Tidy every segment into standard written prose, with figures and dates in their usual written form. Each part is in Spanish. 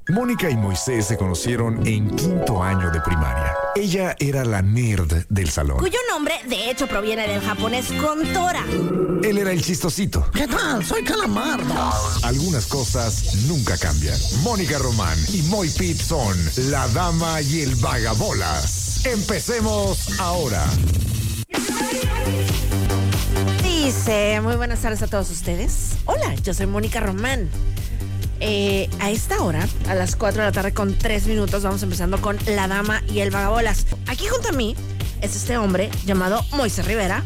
Mónica y Moisés se conocieron en quinto año de primaria. Ella era la nerd del salón. Cuyo nombre, de hecho, proviene del japonés Kontora. Él era el chistosito. ¿Qué tal? Soy Calamardo. Algunas cosas nunca cambian. Mónica Román y Moy Pitt son la dama y el vagabolas. Empecemos ahora. Dice, muy buenas tardes a todos ustedes. Hola, yo soy Mónica Román. A esta hora, a las 4 de la tarde con 3 minutos, vamos empezando con La Dama y el Vagabolas. Aquí junto a mí es este hombre llamado Moisés Rivera,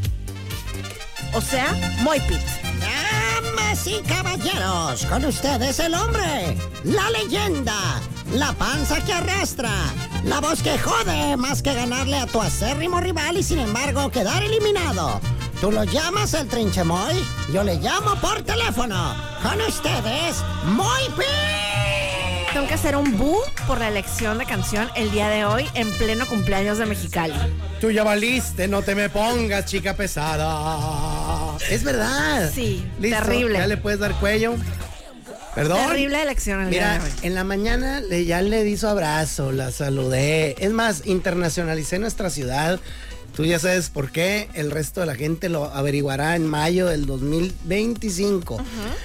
o sea, Moy Pitt. Damas y caballeros, con ustedes el hombre, la leyenda, la panza que arrastra, la voz que jode más que ganarle a tu acérrimo rival y sin embargo quedar eliminado. Tú lo llamas el Trinchemoy, yo le llamo por teléfono. Con ustedes, Moy Pitt. Tengo que hacer un boo por la elección de canción el día de hoy en pleno cumpleaños de Mexicali. Tú ya valiste, no te me pongas, chica pesada. Es verdad. Sí, ¿Listo? terrible. ¿Ya le puedes dar cuello? ¿Perdón? Terrible elección el día Mira, de hoy. en la mañana ya le di su abrazo, la saludé. Es más, internacionalicé nuestra ciudad. Tú ya sabes por qué, el resto de la gente lo averiguará en mayo del 2025.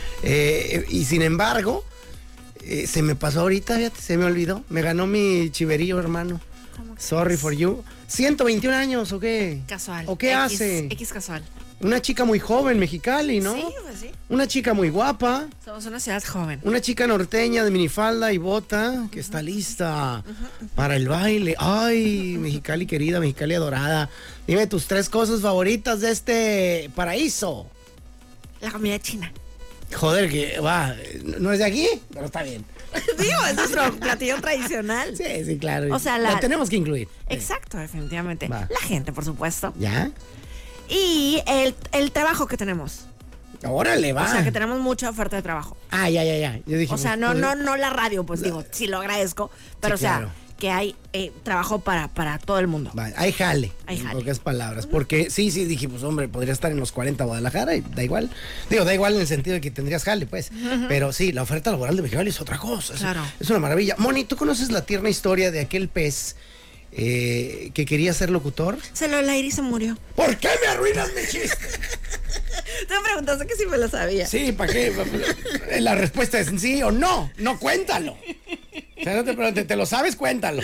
Y sin embargo, se me pasó ahorita, fíjate, se me olvidó. Me ganó mi chiverío, hermano. Sorry for you. 121 años, ¿o qué? Casual. ¿O qué hace? X casual. Una chica muy joven, Mexicali, ¿no? Sí, pues sí. Una chica muy guapa. Somos una ciudad joven. Una chica norteña de minifalda y bota que está lista para el baile. Ay, Mexicali querida, Mexicali adorada. Dime tus 3 cosas favoritas de este paraíso. La comida china. Joder, que va, no es de aquí, pero está bien. Digo, es nuestro platillo tradicional. Sí, claro. O sea, la tenemos que incluir. Exacto, definitivamente. Va. La gente, por supuesto. ¿Ya? Y el trabajo que tenemos. Órale, va. O sea, que tenemos mucha oferta de trabajo. Ah, ya. Yo dije, O sea, no la radio, pues digo, sí lo agradezco, pero Sí, o sea, claro. que hay trabajo para todo el mundo. Va, hay jale. Hay jale. En pocas palabras. Porque sí, dije, pues hombre, podría estar en los 40 Guadalajara y da igual. Digo, da igual en el sentido de que tendrías jale, pues. Pero sí, la oferta laboral de Mexicali es otra cosa. Claro. Es una maravilla. Moni, ¿tú conoces la tierna historia de aquel pez que quería ser locutor? Se lo leí y se murió. ¿Por qué me arruinas mi chiste? Tú me preguntaste que si me lo sabía. Sí, ¿para qué? La respuesta es sí o no. No, cuéntalo. O sea, no te preguntes, ¿te lo sabes? Cuéntalo.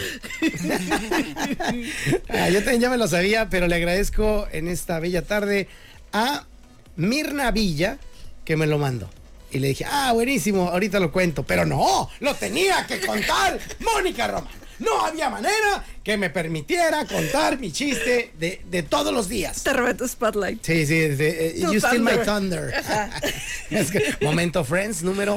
Yo también ya me lo sabía, pero le agradezco en esta bella tarde a Mirna Villa que me lo mandó. Y le dije, buenísimo, ahorita lo cuento. Pero no, lo tenía que contar Mónica Román. No había manera que me permitiera contar mi chiste de todos los días. Te robé tu spotlight. Sí, You Steal My Thunder. Es que, momento Friends, número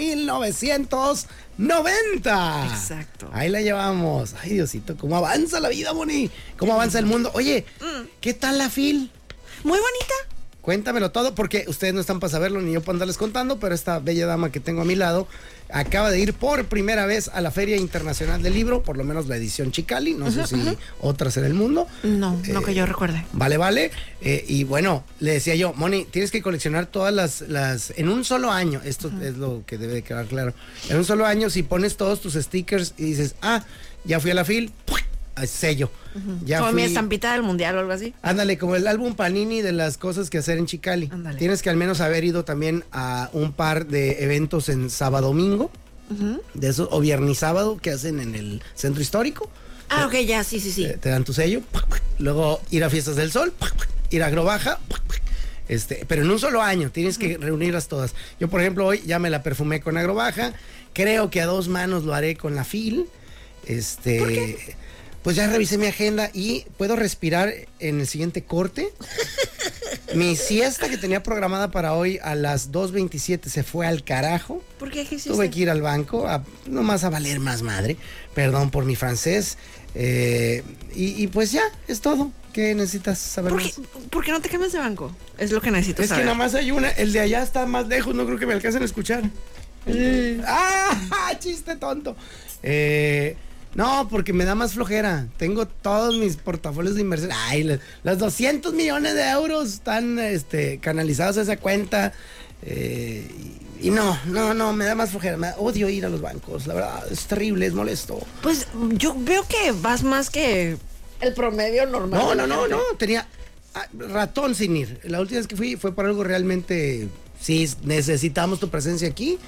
8990. Exacto. Ahí la llevamos. Ay, Diosito, cómo avanza la vida, Moni. Cómo avanza el mundo. Oye, ¿qué tal la FIL? Muy bonita. Cuéntamelo todo, porque ustedes no están para saberlo ni yo para andarles contando, pero esta bella dama que tengo a mi lado acaba de ir por primera vez a la Feria Internacional del Libro, por lo menos la edición Chicali, no sé si otras en el mundo. No que yo recuerde. Vale. Y bueno, le decía yo, Moni, tienes que coleccionar todas las en un solo año, esto es lo que debe de quedar claro. En un solo año, si pones todos tus stickers y dices, ya fui a la FIL, sello. Ya como fui. mi estampita del mundial o algo así. Ándale, como el álbum Panini de las cosas que hacer en Chicali. Ándale. Tienes que al menos haber ido también a un par de eventos en sábado domingo, de esos, o viernes y sábado que hacen en el centro histórico. Ok, ya, sí. Te dan tu sello. Luego ir a Fiestas del Sol, ir a Agrobaja. Pero en un solo año tienes que reunirlas todas. Yo, por ejemplo, hoy ya me la perfumé con Agrobaja. Creo que a 2 manos lo haré con la FIL. ¿Por qué? Pues ya revisé mi agenda y puedo respirar en el siguiente corte. Mi siesta que tenía programada para hoy a las 2:27 se fue al carajo. ¿Por qué? ¿Qué hiciste? Tuve que ir al banco, nomás a valer más madre. Perdón por mi francés. Y pues ya, es todo. ¿Qué necesitas saber más? ¿Por qué no te cambias de banco? Es lo que necesito Es saber. que nada más hay una. El de allá está más lejos, no creo que me alcancen a escuchar. Chiste tonto. No, porque me da más flojera. Tengo todos mis portafolios de inversión. Los 200 millones de euros están canalizados a esa cuenta. Y no, me da más flojera, odio ir a los bancos, la verdad, es terrible, es molesto. Pues yo veo que vas más que el promedio normal. No, tenía ratón sin ir. La última vez que fui fue por algo realmente, sí, necesitamos tu presencia aquí.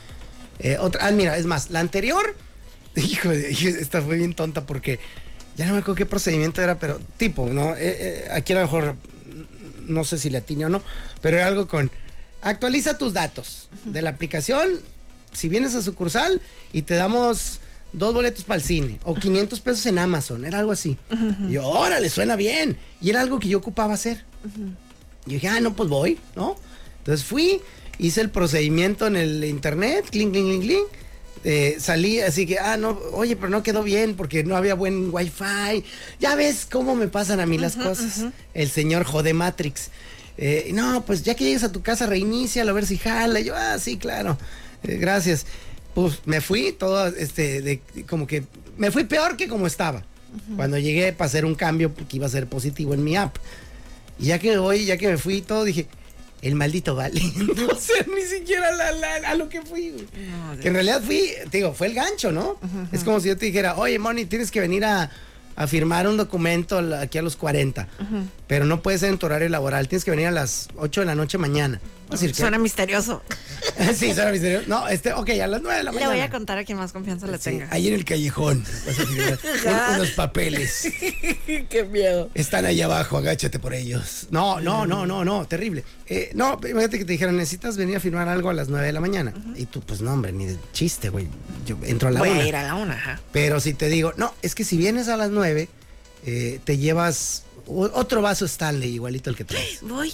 Mira, es más, la anterior, híjole, esta fue bien tonta porque ya no me acuerdo qué procedimiento era, pero tipo, ¿no? Aquí a lo mejor, no sé si le atiné o no, pero era algo con... Actualiza tus datos de la aplicación, si vienes a sucursal y te damos 2 boletos para el cine o 500 pesos en Amazon, era algo así. Y yo, órale, suena bien. Y era algo que yo ocupaba hacer. Y yo dije, no, pues voy, ¿no? Entonces fui, hice el procedimiento en el internet, clink, clink, clink, clink. Salí así que, no, oye, pero no quedó bien porque no había buen wifi. Ya ves cómo me pasan a mí las cosas. El señor jode Matrix. No, pues ya que llegues a tu casa, reinícialo a ver si jala. Y yo, sí, claro. Gracias. Pues me fui todo, como que me fui peor que como estaba. Cuando llegué para hacer un cambio que iba a ser positivo en mi app. Y ya que me fui y todo, dije, el maldito vale. No sé ni siquiera a lo que fui, güey. Que en realidad fui, te digo, fue el gancho, ¿no? Es como si yo te dijera, oye, Moni, tienes que venir a firmar un documento aquí a los 40, pero no puede ser en tu horario laboral, tienes que venir a las 8 de la noche mañana. Suena misterioso. Sí, suena misterioso. No, ok, a las 9 de la mañana. Le voy a contar a quien más confianza le tenga. Ahí en el callejón vas a firmar unos papeles. Qué miedo. Están ahí abajo, agáchate por ellos. No, terrible. No, imagínate que te dijeron, necesitas venir a firmar algo a las 9 de la mañana. Y tú, pues no, hombre, ni de chiste, güey. Yo entro a la 1. Voy a ir a la 1, ajá. Pero si te digo, no, es que si vienes a las 9, te llevas otro vaso Stanley, igualito el que traes. Voy.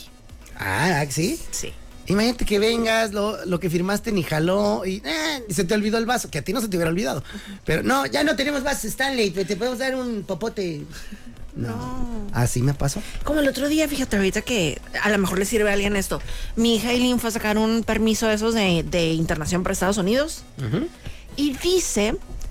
¿Sí? Sí. Imagínate que vengas, lo que firmaste ni jaló y se te olvidó el vaso, que a ti no se te hubiera olvidado. Pero no, ya no tenemos vaso Stanley, te podemos dar un popote. No. ¿Así me pasó? Como el otro día, fíjate, ahorita que a lo mejor le sirve a alguien esto. Mi hija Eileen fue a sacar un permiso de esos de internación para Estados Unidos. Y dice,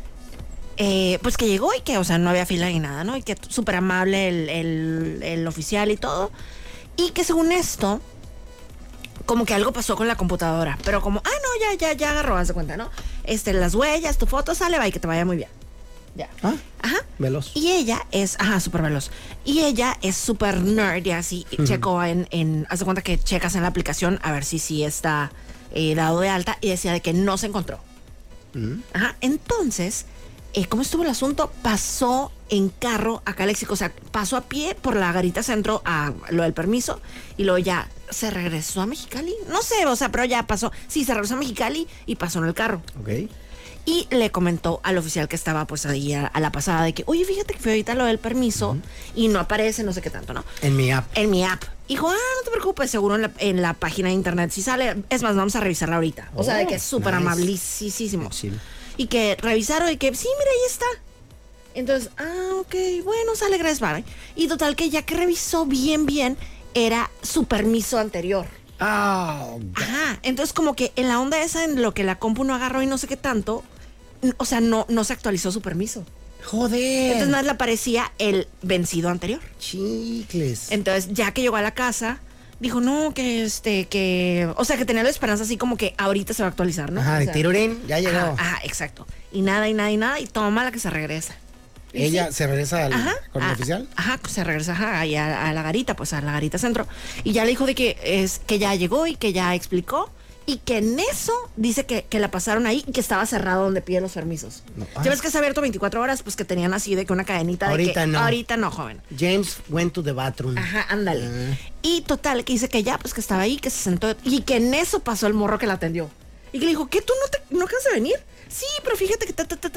pues que llegó y que, o sea, no había fila ni nada, ¿no? Y que súper amable el oficial y todo. Y que según esto, como que algo pasó con la computadora. Pero como, no, ya agarró, haz de cuenta, ¿no? Las huellas, tu foto, sale, va y que te vaya muy bien. Ya. Ajá. Veloz. Y ella es, súper veloz. Y ella es súper nerd y así. Checó haz de cuenta que checas en la aplicación a ver si está dado de alta y decía de que no se encontró. Ajá. Entonces, ¿cómo estuvo el asunto? Pasó en carro acá a Léxico, o sea, pasó a pie por la Garita Centro a lo del permiso y luego ya se regresó a Mexicali. No sé, o sea, pero ya pasó. Sí, se regresó a Mexicali y pasó en el carro. Ok. Y le comentó al oficial que estaba pues ahí a la pasada de que, oye, fíjate que fue ahorita lo del permiso y no aparece, no sé qué tanto, ¿no? En mi app. Dijo, no te preocupes, seguro en la página de internet si sale. Es más, vamos a revisarla ahorita. O sea, de que es súper amabilísimo. Y que revisaron y que, sí, mira, ahí está. Entonces, ok, bueno, sale, gracias, vale. Y total que ya que revisó bien, era su permiso anterior. Ajá, entonces como que en la onda esa, en lo que la compu no agarró y no sé qué tanto, o sea, no se actualizó su permiso. Joder. Entonces nada le aparecía el vencido anterior. Chicles. Entonces, ya que llegó a la casa, dijo, no, que o sea, que tenía la esperanza así como que ahorita se va a actualizar, ¿no? Ajá, o de sea, tirurín, ya llegó. Ajá, exacto. Y nada, y toma la que se regresa. ¿Ella se regresa con el oficial? Ajá, se regresa ahí a la garita, pues a la Garita Centro. Y ya le dijo de que ya llegó y que ya explicó. Y que en eso dice que la pasaron ahí y que estaba cerrado donde piden los permisos. No. Ya ves que está abierto 24 horas, pues que tenían así de que una cadenita ahorita de que... No. Ahorita no, joven. James went to the bathroom. Ajá, ándale. Y total, que dice que ya, pues que estaba ahí, que se sentó. Y que en eso pasó el morro que la atendió. Y que le dijo, ¿qué? ¿Tú no acabas de venir? Sí, pero fíjate que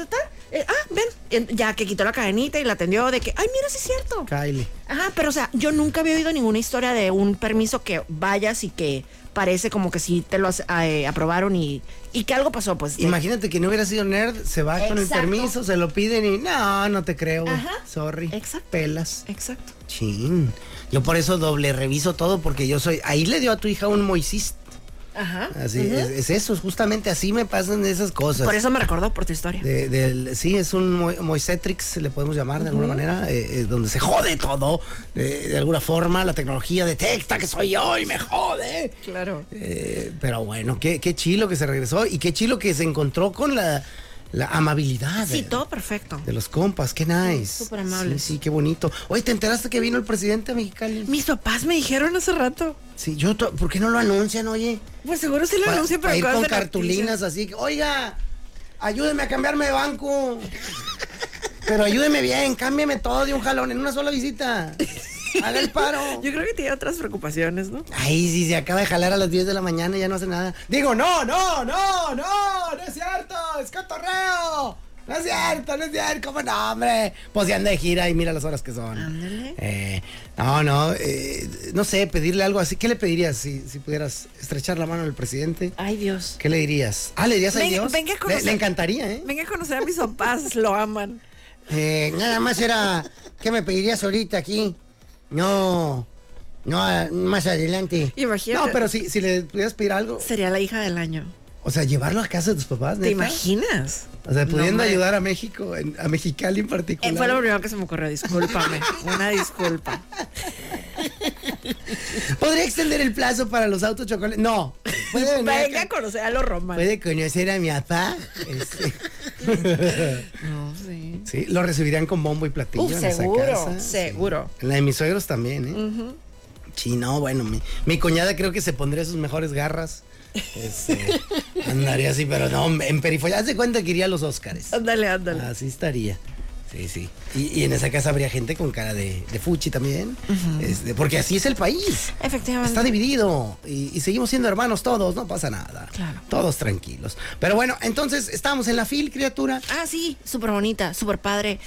ven. Ya que quitó la cadenita y la atendió de que, ay, mira, sí es cierto. Kylie. Ajá, pero o sea, yo nunca había oído ninguna historia de un permiso que vayas y que parece como que sí te lo aprobaron y que algo pasó, pues. Imagínate que no hubiera sido nerd, se va con el permiso, se lo piden y no te creo. Ajá. Sorry. Exacto. Pelas. Exacto. Chin. Yo por eso doble reviso todo porque yo soy. Ahí le dio a tu hija un Moisés. Ajá. Así, es eso, justamente así me pasan esas cosas. Por eso me recordó por tu historia. Sí, es un Moisetrix, le podemos llamar de alguna manera, donde se jode todo. De alguna forma, la tecnología detecta que soy yo y me jode. Claro. Pero bueno, qué chilo que se regresó y qué chilo que se encontró con la amabilidad. Sí, todo perfecto. De los compas, qué nice. Súper amables. Sí, qué bonito. Oye, ¿te enteraste que vino el presidente a Mexicali? Mis papás me dijeron hace rato. Sí, ¿por qué no lo anuncian, oye? Pues seguro sí lo anuncian, pero para ir cosas con de cartulinas así, que, oiga, ayúdeme a cambiarme de banco. Pero ayúdeme bien, cámbiame todo de un jalón en una sola visita. Haga el paro. Yo creo que tiene otras preocupaciones, ¿no? Ay, si se acaba de jalar a las 10 de la mañana y ya no hace nada. Digo, no es cierto, es cotorreo. No es cierto, ¿cómo no, hombre? Pues ya anda de gira y mira las horas que son. Ándale. No sé, pedirle algo así. ¿Qué le pedirías si pudieras estrechar la mano al presidente? Ay, Dios. ¿Qué le dirías? ¿Le dirías a Dios? Venga a conocer. Le encantaría, ¿eh? Venga a conocer a mis papás, lo aman. Nada más era, ¿qué me pedirías ahorita aquí? No, más adelante. Imagínate. No, pero si le pudieras pedir algo, Sería la hija del año. o sea, llevarlo a casa de tus papás, ¿neta? ¿Te imaginas? O sea, pudiendo No, ayudar a México, a Mexicali en particular. Fue lo primero que se me ocurrió, discúlpame. Una disculpa. ¿Podría extender el plazo para los autos chocolates? No. ¿Puede venir Venga a acá? conocer a los romanos. ¿Puede conocer a mi papá? No, sí. Sí, lo recibirían con bombo y platillo en esa Seguro, casa. seguro. Sí. En la de mis suegros también, ¿eh? Sí, no, bueno, mi cuñada creo que se pondría sus mejores garras. Andaría así, pero no, en periferia. Haz de cuenta que iría a los Óscares. Ándale. Así estaría. Sí. Y en esa casa habría gente con cara de fuchi también. Porque así es el país. Efectivamente. Está dividido. Y seguimos siendo hermanos todos, no pasa nada. Claro. Todos tranquilos. Pero bueno, entonces estábamos en la fil, criatura. Ah, sí, súper bonita, súper padre.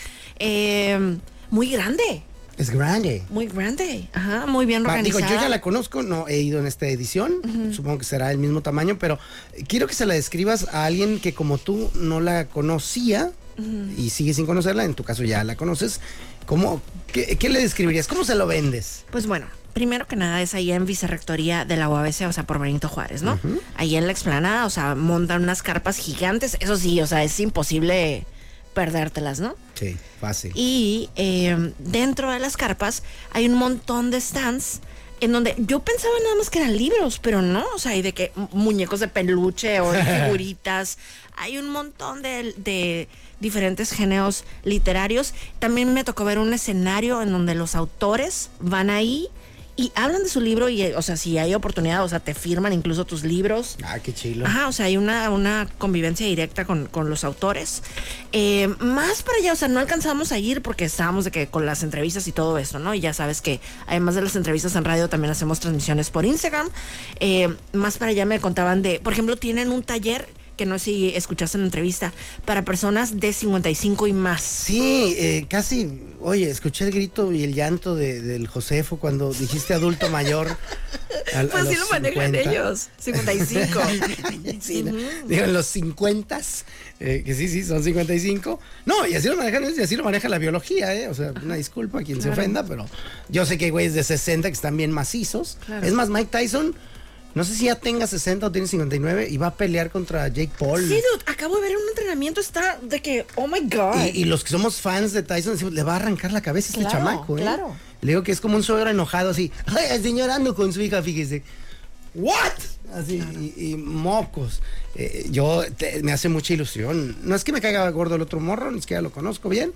Muy grande. Es grande. Muy grande. Ajá, muy bien organizada. Digo, yo ya la conozco, no he ido en esta edición. Supongo que será el mismo tamaño, pero quiero que se la describas a alguien que como tú no la conocía y sigue sin conocerla. En tu caso ya la conoces. ¿Qué le describirías? ¿Cómo se lo vendes? Pues bueno, primero que nada es ahí en Vicerrectoría de la UABC, o sea, por Benito Juárez, ¿no? Ahí en la explanada, o sea, montan unas carpas gigantes. Eso sí, o sea, es imposible perdértelas, ¿no? Sí, fácil. Y dentro de las carpas hay un montón de stands en donde yo pensaba nada más que eran libros, pero no, o sea, hay de que muñecos de peluche o de figuritas. Hay un montón de diferentes géneros literarios. También me tocó ver un escenario en donde los autores van ahí y hablan de su libro y, o sea, si hay oportunidad, o sea, te firman incluso tus libros. Ah, qué chilo. Ajá, o sea, hay una convivencia directa con los autores. Más para allá, o sea, no alcanzamos a ir porque estábamos de que con las entrevistas y todo eso, ¿no? Y ya sabes que además de las entrevistas en radio también hacemos transmisiones por Instagram. Más para allá me contaban por ejemplo, tienen un taller que no sé si escuchaste en la entrevista, para personas de 55 y más. Sí, casi, oye, escuché el grito y el llanto del Josefo cuando dijiste adulto mayor. Pues sí lo manejan ellos, 55. Sí, digo, en los 50, que sí, son 55. No, y así lo manejan ellos y así lo maneja la biología, O sea, una disculpa a quien se ofenda, pero yo sé que hay güeyes de 60 que están bien macizos. Claro. Es más, Mike Tyson, no sé si ya tenga 60 o tiene 59 y va a pelear contra Jake Paul. Sí, dude, acabo de ver un entrenamiento, está de que, oh my God. Y los que somos fans de Tyson decimos, le va a arrancar la cabeza este chamaco, Claro. Le digo que es como un suegro enojado así. Ay, el señor ando con su hija, fíjese. ¿What? Así, claro. y mocos. Me hace mucha ilusión. No es que me caiga gordo el otro morro, ni siquiera lo conozco bien.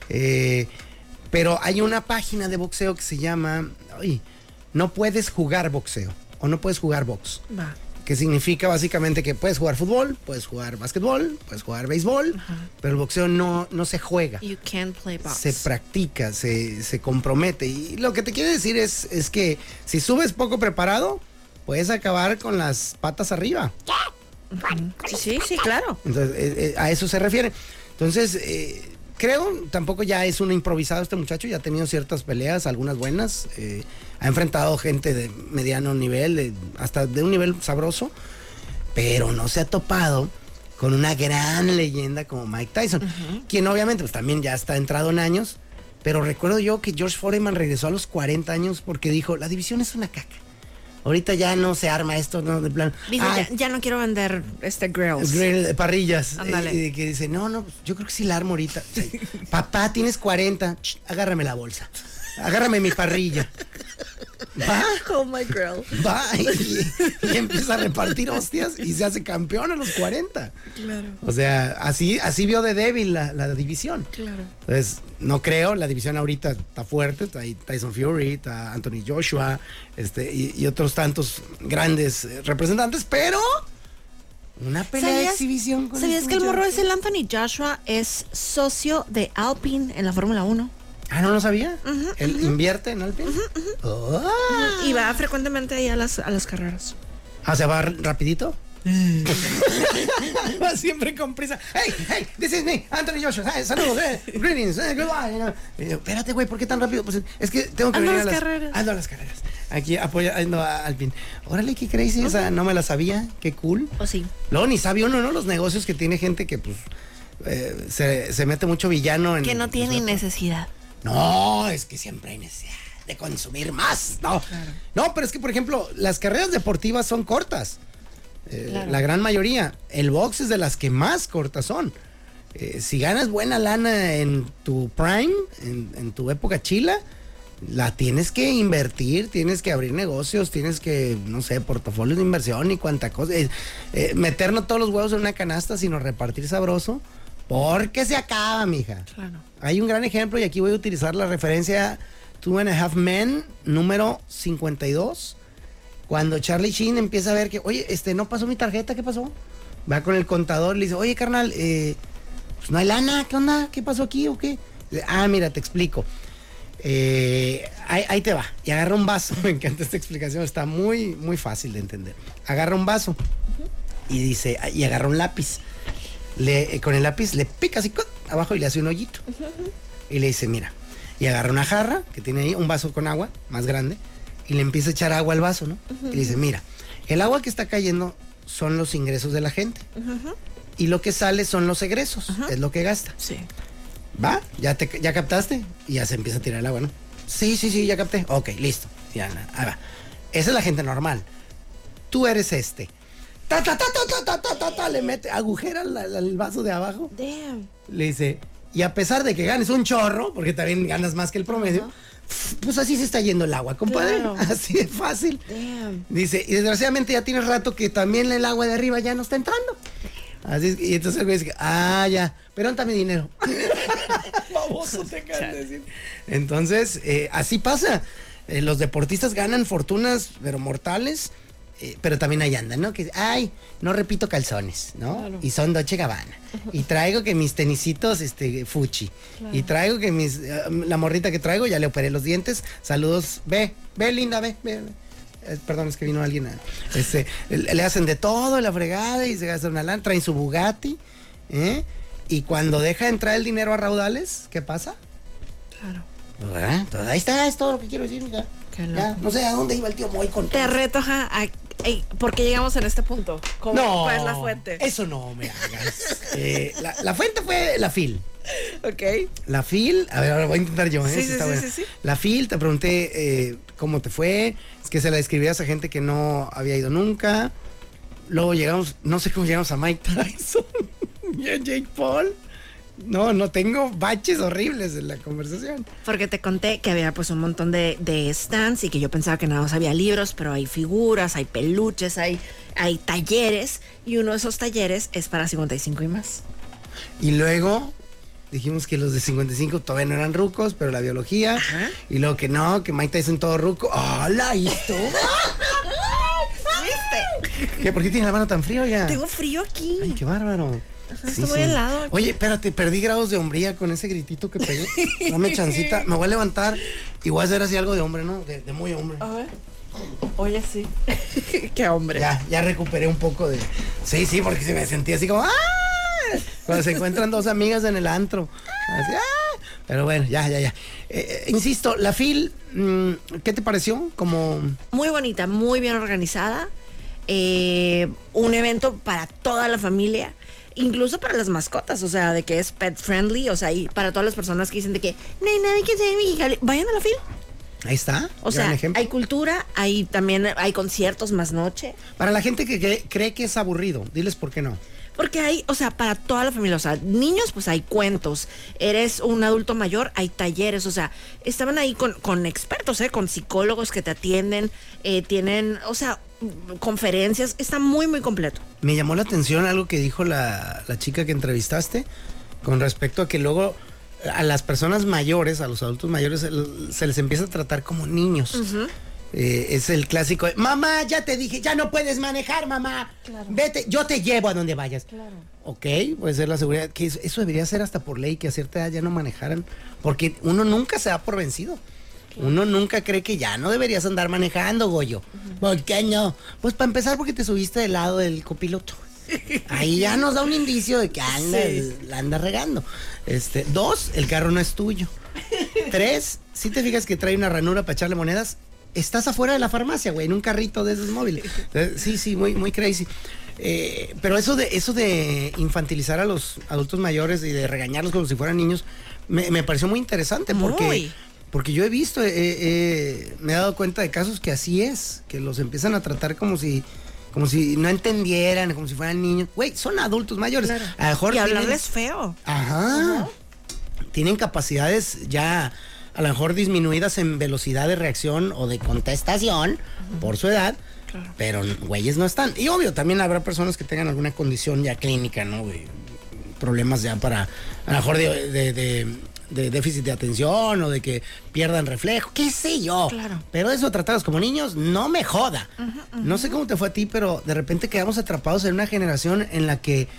Pero hay una página de boxeo que se llama No puedes jugar boxeo. O no puedes jugar box. Va. Que significa básicamente que puedes jugar fútbol, puedes jugar básquetbol, puedes jugar béisbol, pero el boxeo no se juega. You can't play box. Se practica, se compromete. Y lo que te quiero decir es que si subes poco preparado, puedes acabar con las patas arriba. Sí, claro. Entonces, a eso se refiere. Entonces, creo, tampoco ya es un improvisado este muchacho, ya ha tenido ciertas peleas, algunas buenas. Ha enfrentado gente de mediano nivel, hasta de un nivel sabroso, pero no se ha topado con una gran leyenda como Mike Tyson, quien obviamente pues también ya está entrado en años, pero recuerdo yo que George Foreman regresó a los 40 años porque dijo, la división es una caca. Ahorita ya no se arma esto, no, de plan. Dice, ya no quiero vender grills. Parrillas. Ándale. Y que dice, no, pues, yo creo que sí la armo ahorita. Sí. Papá, tienes 40. Agárrame la bolsa. Agárrame mi parrilla. Va. Oh my grill. Va y empieza a repartir hostias y se hace campeón a los 40. Claro. O sea, así vio de débil la división. Claro. Entonces, no creo, la división ahorita está fuerte, está ahí Tyson Fury, está Anthony Joshua, y otros tantos grandes representantes, pero una pelea de exhibición con ¿Sabías que el morro es el Anthony Joshua? Es socio de Alpine en la Fórmula 1. Ah, no lo sabía. ¿Él invierte en Alpine? Oh. Y va frecuentemente ahí a las carreras. Ah, ¿se va rapidito? Va siempre con prisa. Hey, this is me, Anthony Joshua. Hey, saludos, greetings, goodbye. Y yo, espérate, güey, ¿por qué tan rápido? Pues es que tengo que venir a las carreras. Ando a las carreras. Aquí apoyando a Alpine. Órale, qué crazy, esa no me la sabía, qué cool. ¿O sí? Luego ni sabe uno, ¿no? Los negocios que tiene gente que, pues, se mete mucho villano en... Que no tiene necesidad. No, es que siempre hay necesidad de consumir más, ¿no? Claro. No, pero es que, por ejemplo, las carreras deportivas son cortas. Claro. La gran mayoría. El box es de las que más cortas son. Si ganas buena lana en tu prime, en tu época chila, la tienes que invertir, tienes que abrir negocios, tienes que, no sé, portafolios de inversión y cuánta cosa. Meternos todos los huevos en una canasta, sino repartir sabroso. Porque se acaba, mija. Claro. Hay un gran ejemplo y aquí voy a utilizar la referencia Two and a Half Men, número 52. Cuando Charlie Sheen empieza a ver que, oye, no pasó mi tarjeta, ¿qué pasó? Va con el contador y le dice, oye, carnal, pues no hay lana, ¿qué onda? ¿Qué pasó aquí o qué? Dice, mira, te explico. Ahí te va. Y agarra un vaso. Me encanta esta explicación, está muy, muy fácil de entender. Agarra un vaso y dice, y agarra un lápiz. Con el lápiz le pica así abajo y le hace un hoyito. Y le dice, mira, y agarra una jarra que tiene ahí, un vaso con agua más grande, y le empieza a echar agua al vaso, ¿no? Y le dice, mira, el agua que está cayendo son los ingresos de la gente. Y lo que sale son los egresos, es lo que gasta. Sí. ¿Va? ¿Ya captaste? Y ya se empieza a tirar el agua, ¿no? Sí, ya capté. Ok, listo. Ya, ahí va. Esa es la gente normal. Tú eres le mete agujera el vaso de abajo. Damn. Le dice, y a pesar de que ganes un chorro, porque también ganas más que el promedio, pues así se está yendo el agua, compadre. Claro. Así de fácil. Damn. Dice, y desgraciadamente ya tiene rato que también el agua de arriba ya no está entrando. Así, y entonces el güey dice, ya, pero dame dinero. Baboso, te acabas de decir. Entonces, así pasa. Los deportistas ganan fortunas, pero mortales. Pero también ahí andan, ¿no? Que, no repito calzones, ¿no? Claro. Y son Dolce Gabbana. Y traigo que mis tenisitos, Fuchi. Claro. Y traigo que la morrita que traigo, ya le operé los dientes. Saludos, ve, linda, ve. Perdón, es que vino alguien. Le hacen de todo, la fregada, y se gasta una lana. Traen su Bugatti, y cuando deja entrar el dinero a raudales, ¿qué pasa? Claro. Pues, ahí está, es todo lo que quiero decir, mija. Ya, no sé a dónde iba el tío Moy con todo. Te reto, ¿por qué llegamos en este punto? ¿Cuál es la fuente? Eso no me hagas. La fuente fue la FIL. Ok. La FIL, a ver, ahora voy a intentar yo, Sí. La FIL, te pregunté cómo te fue, es que se la escribías a gente que no había ido nunca. Luego llegamos, no sé cómo llegamos a Mike Tyson y a Jake Paul. No tengo baches horribles en la conversación. Porque te conté que había pues un montón de stands y que yo pensaba que nada más había libros, pero hay figuras, hay peluches, hay talleres, y uno de esos talleres es para 55 y más. Y luego dijimos que los de 55 todavía no eran rucos, pero la biología. Ajá. Y luego que no, que Mike Tyson todo ruco. ¡Hola, esto! ¿Viste? ¿Qué? ¿Por qué tienes la mano tan fría ya? Tengo frío aquí. Ay, qué bárbaro. Ajá, estoy muy helado aquí. Oye, espérate, perdí grados de hombría con ese gritito que pegué. Dame chancita, me voy a levantar y voy a hacer así algo de hombre, ¿no? De muy hombre. A ver. Oye, sí. Qué hombre. Ya recuperé un poco de... Sí, porque se me sentía así como... Cuando se encuentran dos amigas en el antro. Así, Pero bueno, ya. Insisto, la FIL, ¿qué te pareció? Muy bonita, muy bien organizada. Un evento para toda la familia. Incluso para las mascotas, o sea, de que es pet friendly, o sea, y para todas las personas que dicen de que no hay nada que hacer en Mexicali, vayan a la FIL. Ahí está. O sea, hay cultura, también hay conciertos más noche. Para la gente que cree que es aburrido, diles por qué no. Porque hay, o sea, para toda la familia, o sea, niños, pues hay cuentos. Eres un adulto mayor, hay talleres, o sea, estaban ahí con expertos, con psicólogos que te atienden, tienen, o sea, conferencias, está muy, muy completo. Me llamó la atención algo que dijo la chica que entrevistaste con respecto a que luego a las personas mayores, a los adultos mayores, se les empieza a tratar como niños. Uh-huh. Es el clásico, mamá, ya te dije, ya no puedes manejar, mamá. Claro. Vete, yo te llevo a donde vayas. Claro. Ok, puede ser la seguridad. Que eso debería ser hasta por ley, que a cierta edad ya no manejaran. Porque uno nunca se da por vencido. Claro. Uno nunca cree que ya no deberías andar manejando, Goyo. Uh-huh. ¿Por qué no? Pues para empezar porque te subiste del lado del copiloto. Ahí ya nos da un indicio de que la anda regando. 2, el carro no es tuyo. 3, si te fijas que trae una ranura para echarle monedas, estás afuera de la farmacia, güey, en un carrito de esos móviles. Sí, muy, muy crazy. Pero eso de infantilizar a los adultos mayores y de regañarlos como si fueran niños, me pareció muy interesante porque yo he visto, me he dado cuenta de casos que así es, que los empiezan a tratar como si no entendieran, como si fueran niños. Güey, son adultos mayores. Claro. A lo mejor y hablarles feo. Ajá. Uh-huh. Tienen capacidades ya a lo mejor disminuidas en velocidad de reacción o de contestación uh-huh. por su edad, claro. Pero güeyes no están. Y obvio, también habrá personas que tengan alguna condición ya clínica, ¿no? Problemas ya para, a lo mejor de déficit de atención o de que pierdan reflejo, qué sé yo. Claro. Pero eso, tratarlos como niños, no me joda. Uh-huh, uh-huh. No sé cómo te fue a ti, pero de repente quedamos atrapados en una generación en la que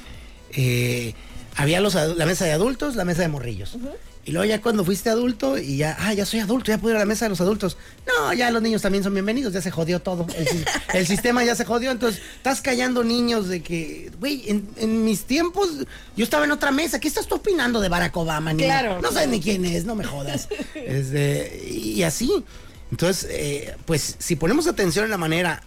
había la mesa de adultos, la mesa de morrillos. Uh-huh. Y luego ya cuando fuiste adulto y ya soy adulto, ya puedo ir a la mesa de los adultos. No, ya los niños también son bienvenidos, ya se jodió todo. El sistema ya se jodió, entonces estás callando niños de que, güey, en mis tiempos yo estaba en otra mesa. ¿Qué estás tú opinando de Barack Obama, niño? Claro. No sabes ni quién es, no me jodas. Y así. Entonces, pues si ponemos atención en la manera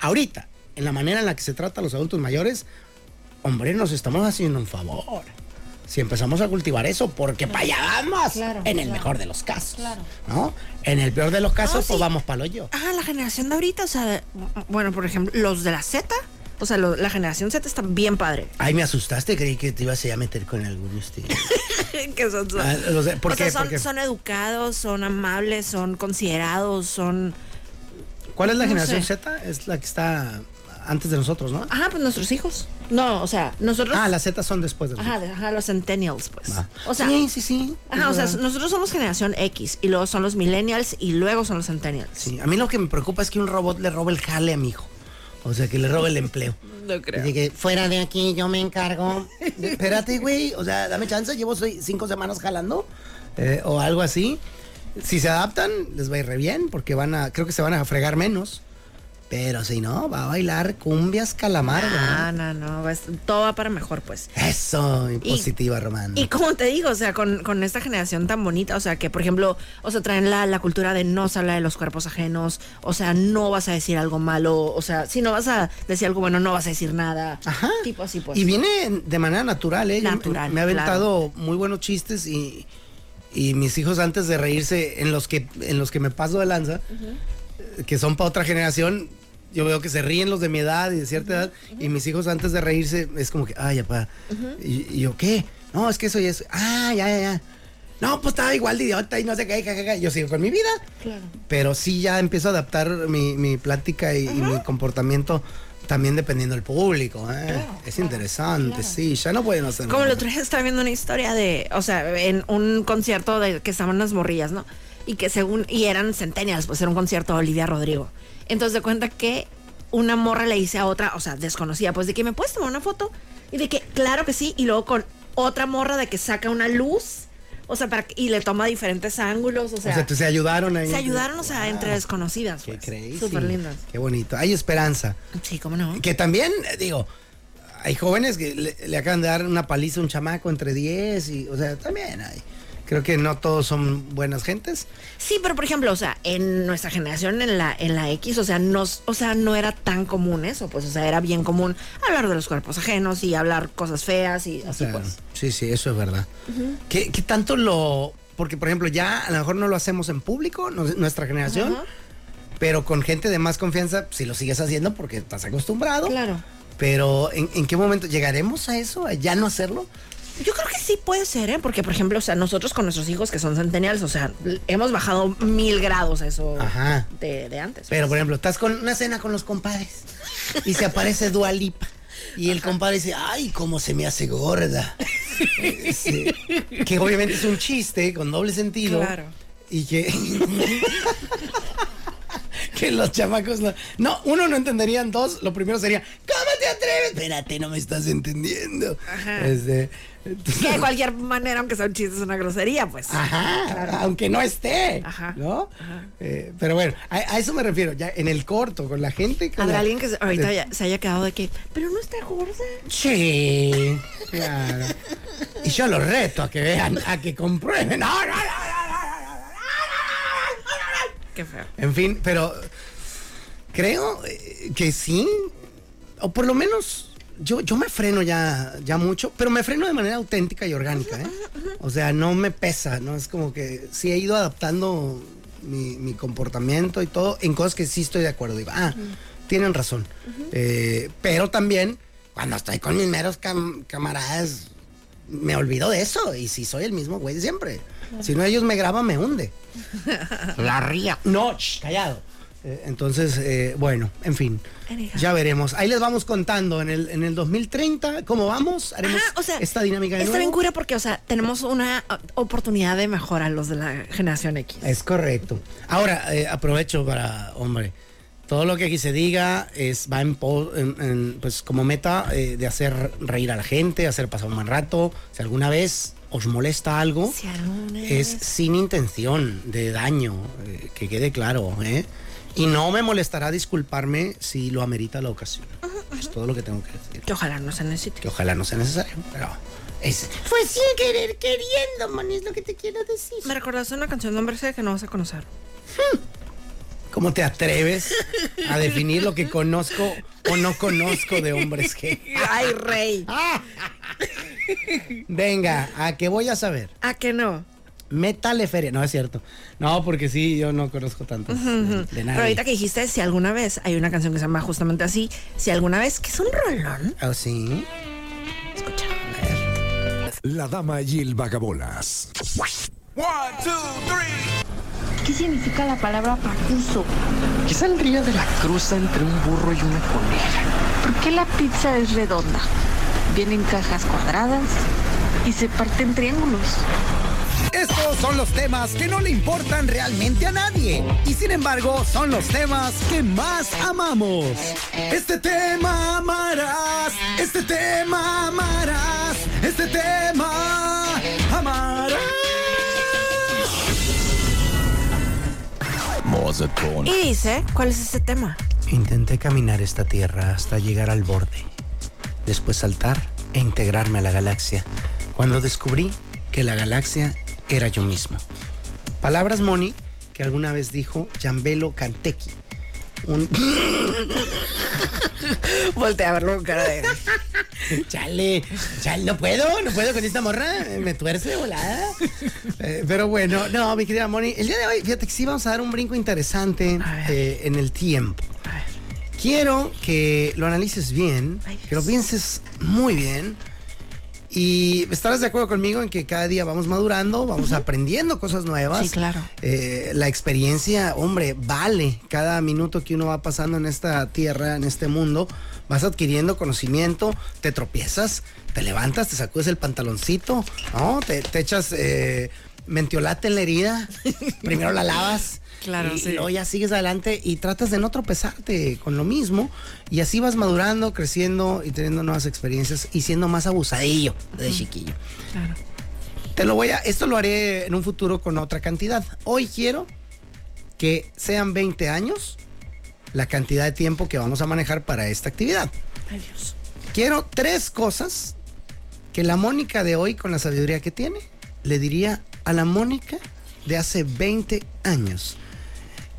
en la que se trata a los adultos mayores, hombre, nos estamos haciendo un favor. Si empezamos a cultivar eso, porque para allá vamos, en el mejor de los casos, ¿no? En el peor de los casos, pues vamos para lo yo. La generación de ahorita, o sea, bueno, por ejemplo, los de la Z, o sea, la generación Z está bien padre. Ay, me asustaste, creí que te ibas a meter con algunos tíos. ¿Qué son? ¿Por qué? Son educados, son amables, son considerados, son... ¿Cuál es la generación Z? Es la que está antes de nosotros, ¿no? Ajá, pues nuestros hijos. No, o sea, nosotros... las Z son después de nosotros. Ajá, los centennials, pues. O sea, sí. Ajá, o sea, nosotros somos generación X y luego son los millennials y luego son los centennials. Sí, a mí lo que me preocupa es que un robot le robe el jale a mi hijo. O sea, que le robe el empleo. No creo. Y que fuera de aquí, yo me encargo. Espérate, güey, o sea, dame chance, llevo 5 semanas jalando o algo así. Si se adaptan, les va a ir re bien porque creo que se van a fregar menos. Pero si no, va a bailar cumbias calamar. No, todo va para mejor, pues. Eso, positiva, Román. Y como te digo, o sea, con esta generación tan bonita, o sea, que por ejemplo, o sea, traen la cultura de no se habla de los cuerpos ajenos, o sea, no vas a decir algo malo, o sea, si no vas a decir algo bueno, no vas a decir nada. Ajá. Tipo así, pues. Y viene de manera natural, ¿eh? Natural. Me ha aventado muy buenos chistes y mis hijos antes de reírse, en los que me paso de lanza, uh-huh. que son para otra generación. Yo veo que se ríen los de mi edad y de cierta edad, y mis hijos antes de reírse es como que, papá. Uh-huh. Y yo, ¿qué? No, es que eso y eso. Ya. No, pues estaba igual de idiota y no sé qué. Yo sigo con mi vida. Claro. Pero sí ya empiezo a adaptar mi plática y mi comportamiento también dependiendo del público. Es interesante, claro. Sí, ya no pueden hacer como nada. el otro día estaba viendo una historia o sea, en un concierto que estaban las morrillas, ¿no? Y eran centennials, pues era un concierto de Olivia Rodrigo. Entonces de cuenta que una morra le dice a otra, o sea, desconocida, pues de que me puedes tomar una foto. Y de que, claro que sí, y luego con otra morra de que saca una luz, o sea, y le toma diferentes ángulos, o sea se ayudaron ahí. Se ayudaron, o sea, entre desconocidas. Qué crazy. Súper lindas. Qué bonito. Hay esperanza. Sí, cómo no. Que también, digo, hay jóvenes que le acaban de dar una paliza a un chamaco entre 10 y, o sea, también hay. Creo que no todos son buenas gentes. Sí, pero por ejemplo, o sea, en nuestra generación, en la X, o sea, no era tan común eso, pues, o sea, era bien común hablar de los cuerpos ajenos y hablar cosas feas y así, pues. Sí, eso es verdad. Uh-huh. ¿Qué tanto porque por ejemplo ya a lo mejor no lo hacemos en público, nuestra generación, pero con gente de más confianza si lo sigues haciendo porque estás acostumbrado. Claro. Pero ¿en qué momento llegaremos a eso, a ya no hacerlo? Yo creo que sí puede ser, ¿eh? Porque, por ejemplo, o sea, nosotros con nuestros hijos que son centennials, o sea, hemos bajado 1000 grados a eso de antes. Pero, por ejemplo, estás con una cena con los compadres y se aparece Dua Lipa. Y el compadre dice, ay, cómo se me hace gorda. Sí. Que obviamente es un chiste con doble sentido. Claro. Y que... que los chamacos uno no entenderían, dos, lo primero sería, ¿cómo te atreves? Espérate, no me estás entendiendo. Ajá. Entonces, que de cualquier manera, aunque sea un chiste, es una grosería, pues. Ajá, claro. Aunque no esté. Ajá. ¿No? Ajá. Pero bueno, a eso me refiero, ya en el corto, con la gente. Habrá alguien que ahorita ya se haya quedado de que, pero no está gorda. Sí, claro. Y yo los reto a que vean, a que comprueben. No. Qué feo. En fin, pero creo que sí, o por lo menos yo me freno ya mucho, pero me freno de manera auténtica y orgánica, ¿eh? O sea, no me pesa, ¿no? Es como que sí he ido adaptando mi comportamiento y todo en cosas que sí estoy de acuerdo. Digo, tienen razón. Pero también, cuando estoy con mis meros camaradas, me olvido de eso. Y si soy el mismo güey de siempre. Si no, ellos me graban, me hunde. La ría. No, callado. Entonces, bueno, en fin, ya veremos. Ahí les vamos contando en el 2030 cómo vamos. Haremos esta dinámica de nuevo. Está bien cura porque, o sea, tenemos una oportunidad de mejora los de la generación X. Es correcto. Ahora, aprovecho para, hombre, todo lo que aquí se diga va pues como meta de hacer reír a la gente, hacer pasar un buen rato. Si alguna vez os molesta algo, es sin intención de daño, que quede claro, ¿eh? Y no me molestará disculparme si lo amerita la ocasión. Es todo lo que tengo que decir. Que ojalá no se necesite. Que ojalá no sea necesario, pero Fue sin querer queriendo, man, es lo que te quiero decir. Me recordaste una canción de Hombre C que no vas a conocer. ¿Cómo te atreves a definir lo que conozco o no conozco de hombres G? ¡Ay, rey! Venga, ¿a qué voy a saber? ¿A qué no? Métale feria. No, es cierto. No, porque sí, yo no conozco tantos de nadie. Pero ahorita que dijiste, si alguna vez, hay una canción que se llama justamente así, si alguna vez, que es un rolón. ¿Oh, sí? Escucha. La dama y el vagabolas. 1, 2, 3. ¿Qué significa la palabra pacuso? ¿Qué saldría de la cruza entre un burro y una coneja? ¿Por qué la pizza es redonda? Viene en cajas cuadradas y se parte en triángulos. Estos son los temas que no le importan realmente a nadie y sin embargo son los temas que más amamos. Este tema amarás, este tema amarás, este tema amarás. Y dice, ¿cuál es ese tema? Intenté caminar esta tierra hasta llegar al borde, después saltar e integrarme a la galaxia, cuando descubrí que la galaxia era yo mismo. Palabras, Moni, que alguna vez dijo Gianbelo Cantecchi. Voltea a verlo con cara de... Chale, no puedo con esta morra, me tuerce volada. Pero bueno, no, mi querida Moni, el día de hoy, fíjate que sí vamos a dar un brinco interesante en el tiempo. Quiero que lo analices bien, que lo pienses muy bien. Y estarás de acuerdo conmigo en que cada día vamos madurando, vamos aprendiendo cosas nuevas. Sí, claro. La experiencia, hombre, vale. Cada minuto que uno va pasando en esta tierra, en este mundo, vas adquiriendo conocimiento, te tropiezas, te levantas, te sacudes el pantaloncito, ¿no? Te echas mentiolate en la herida, primero la lavas. Claro, y luego ya sigues adelante y tratas de no tropezarte con lo mismo y así vas madurando, creciendo y teniendo nuevas experiencias y siendo más abusadillo de chiquillo. Claro. Esto lo haré en un futuro con otra cantidad. Hoy quiero que sean 20 años la cantidad de tiempo que vamos a manejar para esta actividad. Ay, Dios. Quiero 3 cosas que la Mónica de hoy, con la sabiduría que tiene, le diría a la Mónica de hace 20 años.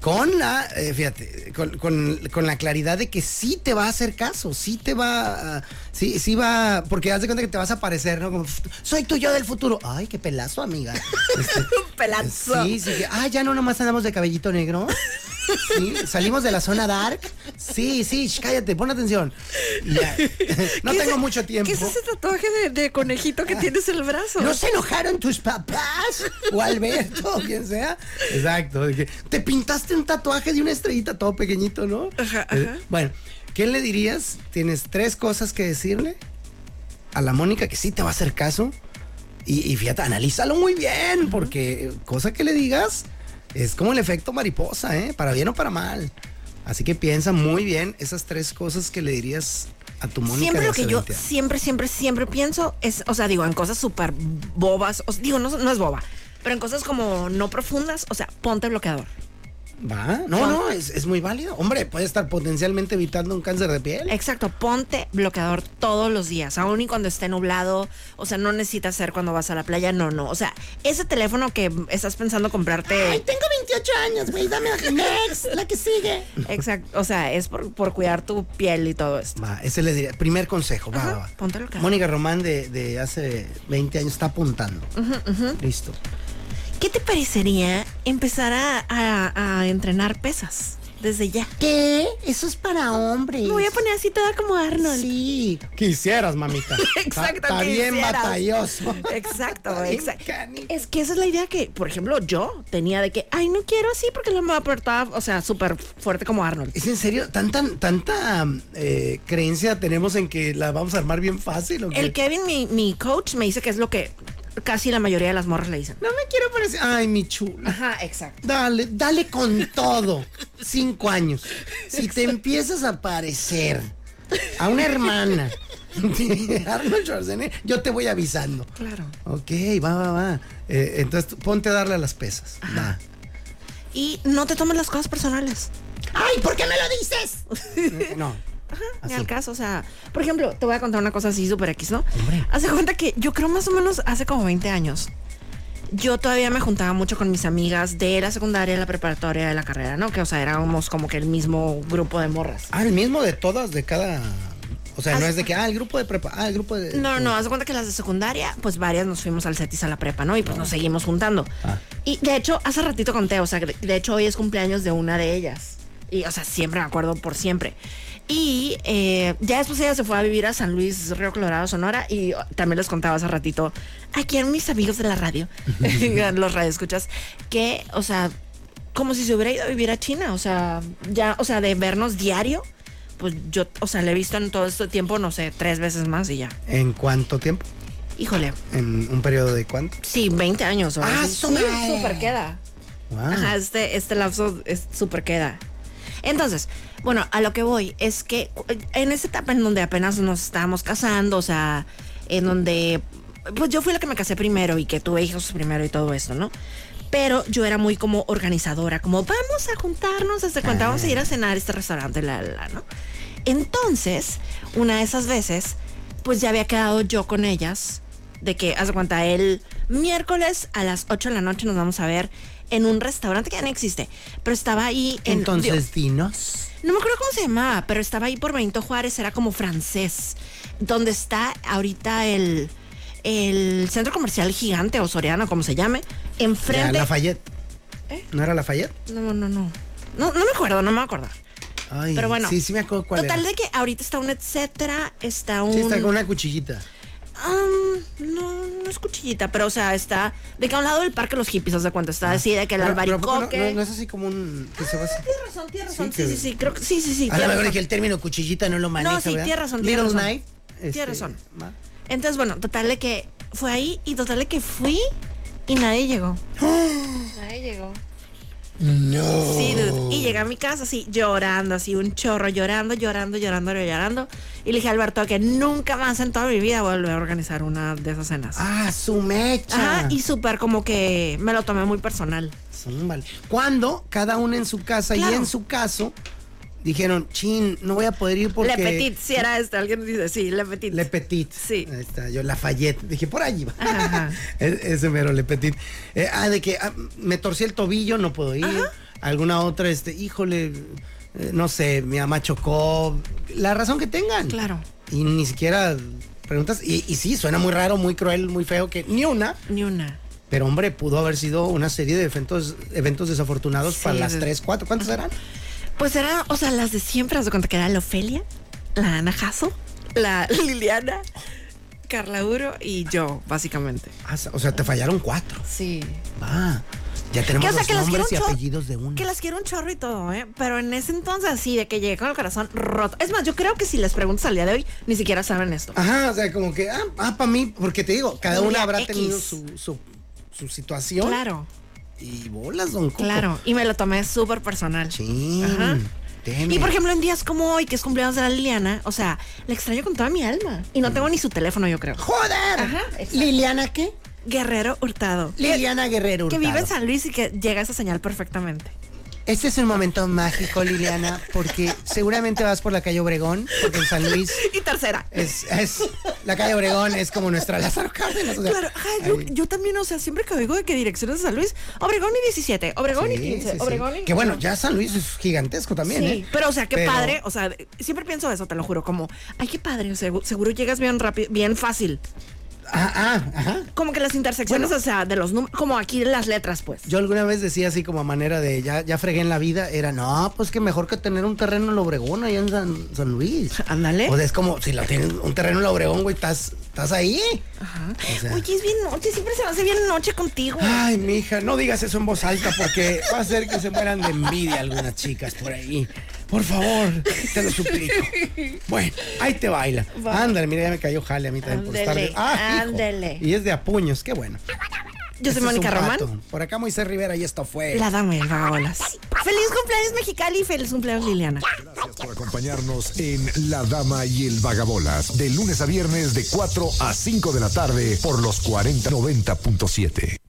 con la, fíjate, con la claridad de que sí te va a hacer caso, sí te va, sí va, porque haz de cuenta que te vas a aparecer, ¿no? Como, soy tu yo del futuro. Ay, qué pelazo, amiga. Un pelazo. Sí, ya no nomás andamos de cabellito negro. Sí, salimos de la zona dark. Sí, cállate, pon atención. Ya. No tengo mucho tiempo. ¿Qué es ese tatuaje de conejito que tienes en el brazo? ¿No se enojaron tus papás? O Alberto, o quien sea. Exacto. Te pintaste un tatuaje de una estrellita todo pequeñito, ¿no? Ajá. Bueno, ¿qué le dirías? Tienes 3 cosas que decirle a la Mónica que sí te va a hacer caso. Y fíjate, analízalo muy bien, porque cosa que le digas es como el efecto mariposa, para bien o para mal. Así que piensa muy bien esas 3 cosas que le dirías a tu Mónica. Siempre lo que yo siempre pienso es, o sea, digo, en cosas súper bobas, no es boba, pero en cosas como no profundas, o sea, ponte bloqueador. ¿Va? No, es muy válido. Hombre, puede estar potencialmente evitando un cáncer de piel. Exacto, ponte bloqueador todos los días, aún y cuando esté nublado, o sea, no necesitas ser cuando vas a la playa, no. O sea, ese teléfono que estás pensando comprarte... Ay, tengo 28 años, güey, dame la que sigue. Exacto, o sea, es por cuidar tu piel y todo esto. Va, ese le diría, primer consejo, va. Ponte bloqueador. Mónica Román de hace 20 años está apuntando. Listo. ¿Qué te parecería empezar a entrenar pesas desde ya? ¿Qué? Eso es para hombres. Me voy a poner así toda como Arnold. Sí, quisieras, mamita. Exacto, Está bien batalloso. Exacto. Es que esa es la idea que, por ejemplo, yo tenía de que, ay, no quiero así porque no me va a aportar, o sea, súper fuerte como Arnold. ¿Es en serio? ¿Tanta creencia tenemos en que la vamos a armar bien fácil? ¿O qué? El Kevin, mi coach, me dice que es lo que casi la mayoría de las morras le dicen. No me quiero parecer. Ay, mi chula. Ajá, exacto. Dale con todo. 5 años. Si te empiezas a parecer a una hermana de Arnold Schwarzenegger, yo te voy avisando. Claro. Ok, va. Entonces ponte a darle a las pesas. Va. Y no te tomes las cosas personales. Ay, ¿por qué me lo dices? No. Ajá, ni Así. al caso, o sea, por ejemplo, te voy a contar una cosa así súper X, ¿no? Hombre. Haz de cuenta que yo creo más o menos hace como 20 años, yo todavía me juntaba mucho con mis amigas de la secundaria, la preparatoria, de la carrera, ¿no? Que, o sea, éramos como que el mismo grupo de morras. El mismo de todas, de cada... O sea, no es de que, el grupo de prepa, el grupo de... No, haz de cuenta que las de secundaria, pues varias nos fuimos al CETIS a la prepa, ¿no? Y pues nos seguimos juntando. Y de hecho, hace ratito conté, o sea, de hecho hoy es cumpleaños de una de ellas. Y, o sea, siempre me acuerdo por siempre. Y ya después ella se fue a vivir a San Luis, Río Colorado, Sonora. Y también les contaba hace ratito, aquí a mis amigos de la radio, los radioescuchas, que, o sea, como si se hubiera ido a vivir a China. O sea, ya, o sea, de vernos diario, pues yo, o sea, le he visto en todo este tiempo, no sé, 3 veces más y ya. ¿En cuánto tiempo? Híjole. ¿En un periodo de cuánto? Sí, 20 años. ¿O sí, súper queda. Wow. Ajá, este lapso es súper queda. Entonces, bueno, a lo que voy es que en esa etapa en donde apenas nos estábamos casando, o sea, en donde, pues yo fui la que me casé primero y que tuve hijos primero y todo esto, ¿no? Pero yo era muy como organizadora, como vamos a juntarnos, hasta cuenta, vamos a ir a cenar a este restaurante, ¿no? Entonces, una de esas veces, pues ya había quedado yo con ellas, de que, haz de cuenta, el miércoles a las 8 de la noche nos vamos a ver en un restaurante que ya no existe, pero estaba ahí en... Entonces, dinos. No me acuerdo cómo se llamaba, pero estaba ahí por Benito Juárez, era como francés, donde está ahorita el centro comercial Gigante o Soriana, como se llame, enfrente... Lafayette. ¿No era Lafayette? No me acuerdo, no me acuerdo. Ay, pero bueno. Sí me acuerdo cuál total era. de que ahorita está un etcétera, está un... Sí, está con una cuchillita. No es cuchillita, pero o sea, está de que a un lado del parque los hippies, ¿haz de cuenta? Está así de que el albaricoque. No es así como un... que se va así. Tienes razón. Sí, creo que sí. A lo mejor dije el término cuchillita no lo maneja, no, sí, ¿verdad? tienes razón. Little knife. Tienes razón. Entonces, bueno, total de que fue ahí y total de que fui y nadie llegó. Nadie llegó. No. Sí, dude. Y llegué a mi casa así llorando, así un chorro, llorando. Y le dije a Alberto que nunca más en toda mi vida voy a volver a organizar una de esas cenas. Su mecha. Ajá, y súper como que me lo tomé muy personal. Vale. Cuando cada uno en su casa, claro, y en su caso dijeron, chin, no voy a poder ir porque... Le Petit, si era alguien dice, sí, Le Petit. Le Petit. Sí. Ahí está, yo Lafayette. Dije, por allí va. Ajá. Ese mero Le Petit. De que me torcí el tobillo, no puedo ir. Ajá. Alguna otra, híjole, no sé, mi mamá chocó. La razón que tengan. Claro. Y ni siquiera preguntas. Y sí, suena muy raro, muy cruel, muy feo que ni una. Pero, hombre, pudo haber sido una serie de eventos desafortunados para las 3, 4. ¿Cuántas eran? Pues eran, o sea, las de siempre. Haz de cuenta que era la Ofelia, la Ana Jasso, la Liliana, Carla Uro y yo, básicamente. O sea, te fallaron 4. Sí. Ya tenemos los que nombres y apellidos de uno. Que las quiero un chorro y todo, ¿eh? Pero en ese entonces, así, de que llegué con el corazón roto. Es más, yo creo que si les preguntas al día de hoy, ni siquiera saben esto. Ajá, o sea, como que, para mí, porque te digo, cada una habrá X. tenido su situación. Claro. Y bolas, don Cuco. Claro, y me lo tomé súper personal. Sí. Ajá. Y por ejemplo, en días como hoy, que es cumpleaños de la Liliana, o sea, la extraño con toda mi alma. Y no tengo ni su teléfono, yo creo. ¡Joder! Ajá, exacto. ¿Liliana qué? Guerrero Hurtado. Liliana Guerrero Hurtado. Que vive en San Luis y que llega esa señal perfectamente. Este es un momento mágico, Liliana, porque seguramente vas por la calle Obregón, porque en San Luis... Y tercera. Es la calle Obregón es como nuestra Lázaro Cárdenas. O sea, claro, yo también, o sea, siempre que oigo de que direcciones de San Luis, Obregón y 17, Obregón y 15, Obregón y... Que bueno, ya San Luis es gigantesco también, sí, pero o sea, qué padre, o sea, siempre pienso eso, te lo juro, como, ay, qué padre, o sea, seguro llegas bien rápido, bien fácil. Ajá. Como que las intersecciones, o sea, de los números, como aquí las letras, pues. Yo alguna vez decía así como a manera de ya fregué en la vida, era, no, pues que mejor que tener un terreno en la Obregón allá en San Luis. Ándale. O sea, es como, si lo tienes un terreno en la Obregón, güey, estás ahí. Ajá. O sea, oye, es bien noche, siempre se me hace bien noche contigo. Ay, mija, no digas eso en voz alta porque va a hacer que se mueran de envidia algunas chicas por ahí. Por favor, te lo suplico. Bueno, ahí te baila. Ándale, mira, ya me cayó jale a mí también por estar. Ándale. Y es de a puños, qué bueno. Yo soy Mónica Román. Por acá Moisés Rivera y esto fue La Dama y el Vagabolas. Feliz cumpleaños Mexicali y feliz cumpleaños Liliana. Gracias por acompañarnos en La Dama y el Vagabolas, de lunes a viernes de 4 a 5 de la tarde por los 4090.7.